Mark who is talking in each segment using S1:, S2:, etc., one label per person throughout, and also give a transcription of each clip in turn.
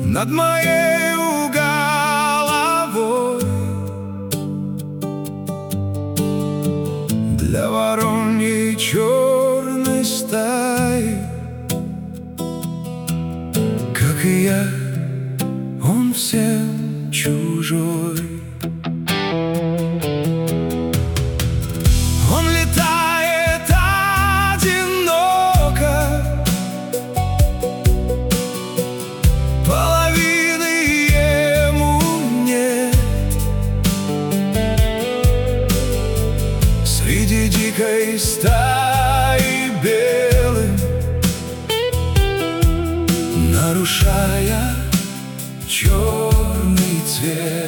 S1: над моей головой. Для вороньей черной стаи, как и я, он всем чужой. Он летает одиноко, половины ему нет. Среди дикой стаи белым, нарушая черный цвет.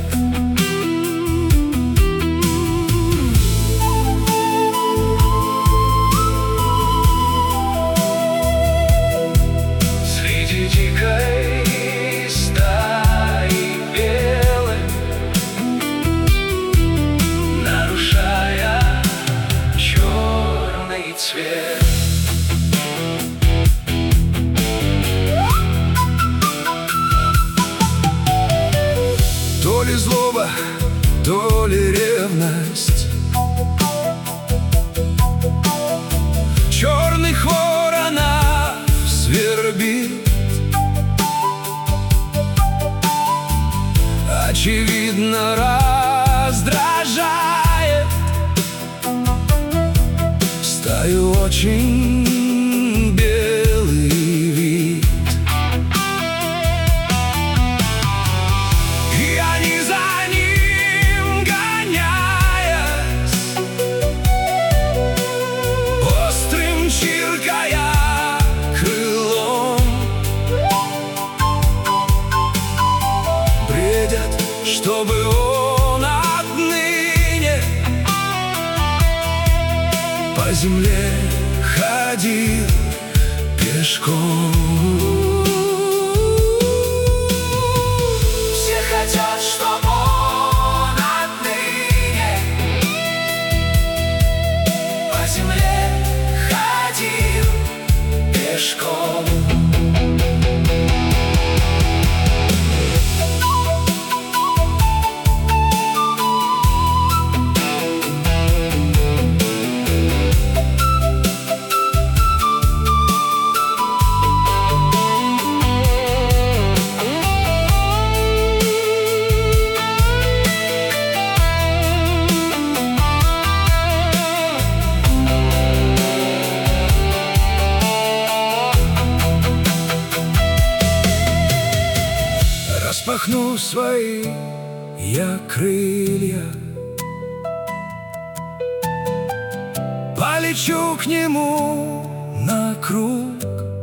S1: Среди дикой стаи белым, нарушая черный цвет. То ли злоба, то ли ревность, черных воронов свербит. Очевидно, раздражает стаю очень белый вид. И они за ним, гоняясь, острым чиркая крылом, бредят, чтобы он отныне по земле ходил пешком. Все хотят, чтобы он отныне по земле ходил пешком. Распахну свои я крылья, полечу к нему на круг,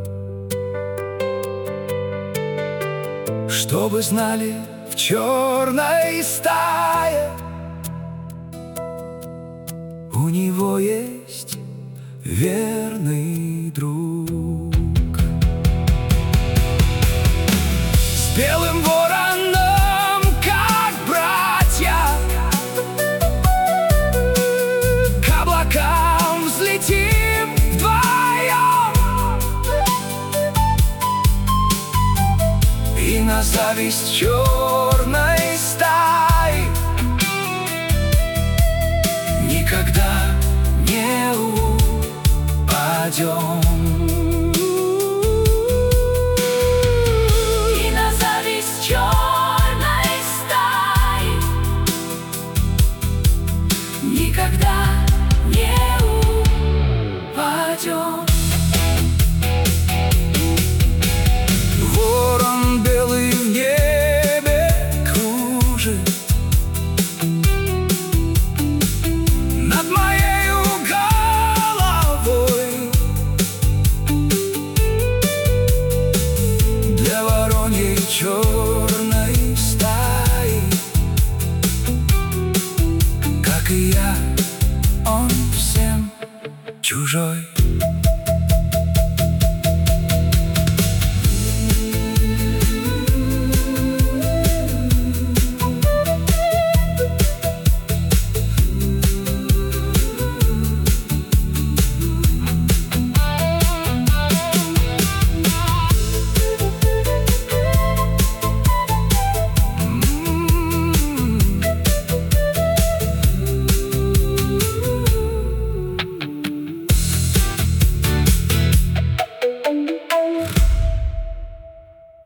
S1: чтобы знали в черной стае у него есть верный друг. С белым вороном, как братья, к облакам взлетим вдвоем, и на зависть черной стаи никогда не упадем.
S2: Никогда не упадем.
S1: Ворон белый в небе кружит над моей головой. Для вороньей черной